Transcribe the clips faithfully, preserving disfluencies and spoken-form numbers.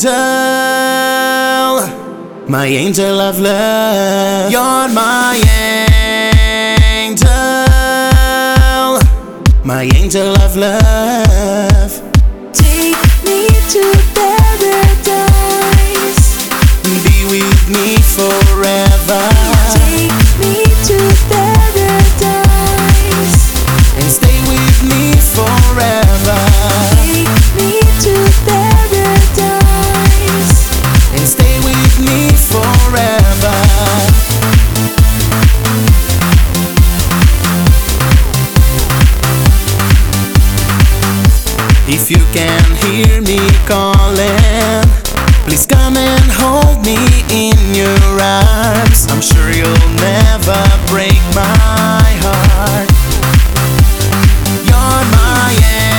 angel, my angel of love. You're my angel, my angel of love. Take me to paradise, be with me forever. take me to paradise, and stay with me forever. take me to paradise, and stay with me forever. If you can hear me calling, please come and hold me in your arms. I'm sure you'll never break my heart. You're my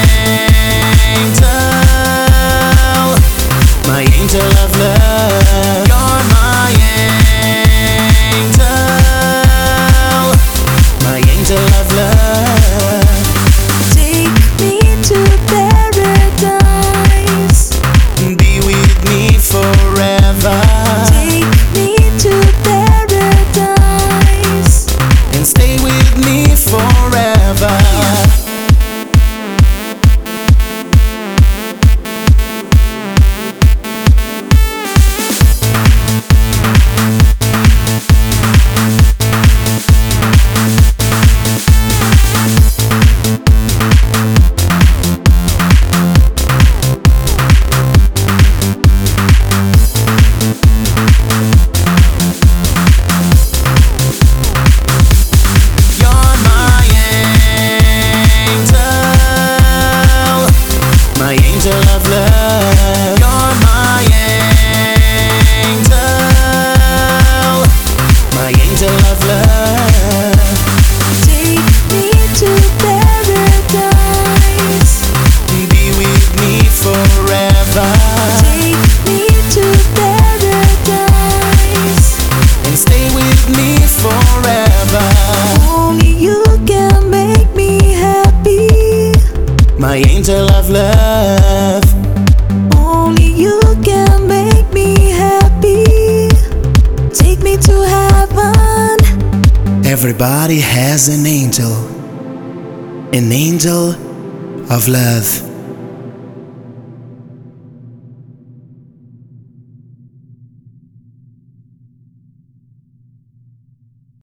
angel, my angel of love. You're my angel, my angel of love. take me to paradise, Be with me forever. take me to paradise, and stay with me forever. You're my angel, my angel of love. You're my angel, my angel of love. take me to paradise, Be with me forever. take me to paradise, and stay with me forever. only you can make me happy, My angel of love. only you can make me happy, take me to heaven. Everybody has an angel, an angel of love.